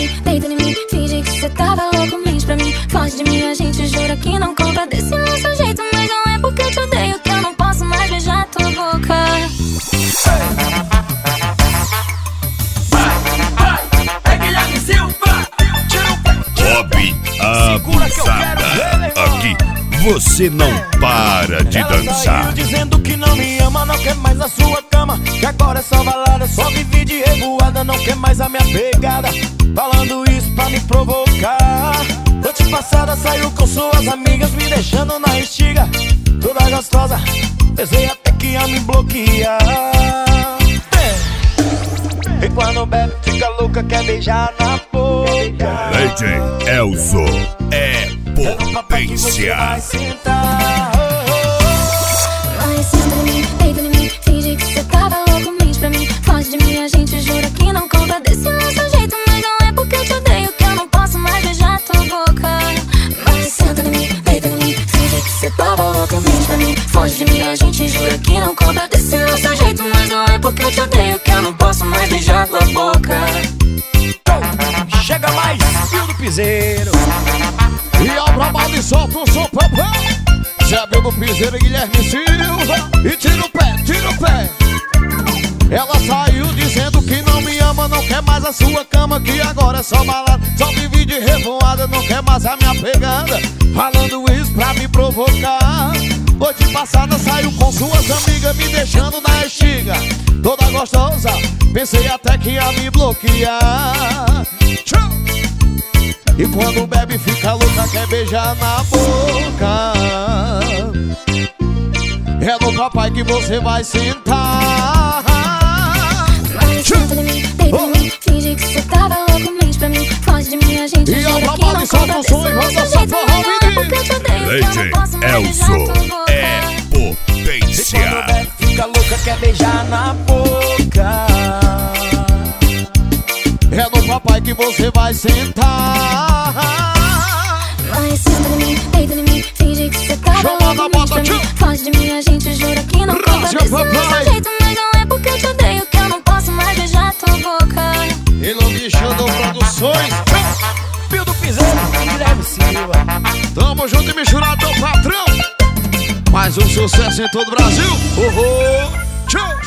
mim, deita em mim, finge que cê tava louco, mente pra mim. Foge de mim, a gente jura que não conta desse nosso jeito. Mas não é porque eu te odeio que eu não posso mais beijar tua boca. É Guilherme Silva. Bob Abusada. Aqui você não para de Ela dançar. saiu dizendo que não me ama, não quer mais a sua cama, que agora é só balada, só vive de revoada, não quer mais a minha pegada, falando isso pra me provocar. Noite passada saiu com suas amigas, me deixando na estiga, toda gostosa, pensei até que ia me bloquear. E quando bebe fica louca, quer beijar na boca. DJ Elzo é potência. Vai, senta em mim, deita em mim, finge que cê tava louco, mente pra mim. Foge de mim, a gente jura que não conta desse nosso jeito. Mas não é porque eu te odeio que eu não posso mais beijar tua boca. Vai, senta em mim, deita em mim, finge que cê tava louco, mente pra mim. Foge de mim, a gente jura que não conta desse nosso jeito. Mas não é porque eu te odeio que eu não posso mais beijar tua boca. Chega mais, Bill do Piseiro. E ao trabalho e solta o som, papão. Zé Bill do Piseiro e Guilherme Silva. E tira o pé, tira o pé. Ela saiu dizendo que não me ama, não quer mais a sua cama, que agora é só balada, só vive de revoada, não quer mais a minha pegada, falando isso pra me provocar. Noite passada saiu com suas amigas, me deixando na estiga, toda gostosa, pensei até que ia me bloquear. E quando bebe fica louca, quer beijar na boca. É no papai que você vai sentar. Vai, senta em mim, deita em mim, finge que cê tava louco, mente pra mim. Foge de mim, a gente E jura ao que trabalho não solta conta o desse som e roda nosso essa jeito. porra, Mas não é porque eu te odeio que eu não DJ posso mais beijar Elzo tua boca. é potência. E quando bebe fica louca, quer beijar na boca. É no papai que você vai sentar. Vai, senta em mim, deita em mim, finge que cê tava Chamada louco, mente bota, pra mim. tchau. Foge de mim, a gente jura que não conta Brasil, desse papai. nosso jeito. Mas não é porque eu te odeio que eu não posso mais beijar tua boca. E no Bichando Produções, Bill do Piseiro e Guilherme Silva. Tamo junto e misturado, patrão. Mais um sucesso em todo o Brasil. Tchau.